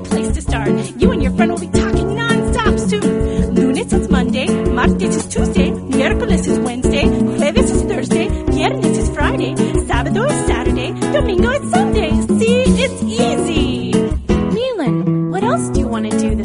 great place to start. You and your friend will be talking non-stop soon. Lunes is Monday, martes is Tuesday, miércoles is Wednesday, jueves is Thursday, viernes is Friday, sábado is Saturday, domingo is Sunday. See, it's easy. Milan, what else do you want to do